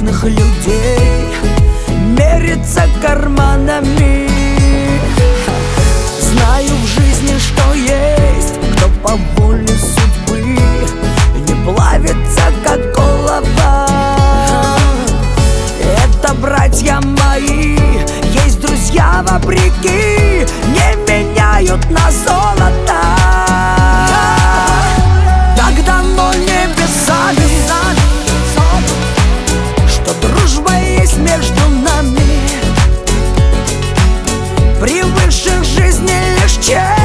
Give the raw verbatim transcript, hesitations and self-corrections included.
разных людей мериться карманами. Знаю в жизни, что есть кто по воле судьбы не плавится, как голова. Это братья мои, есть друзья вопреки, не меняют на золото. Так давно небесами, что дружба есть между нами, превыше жизни лишь честь.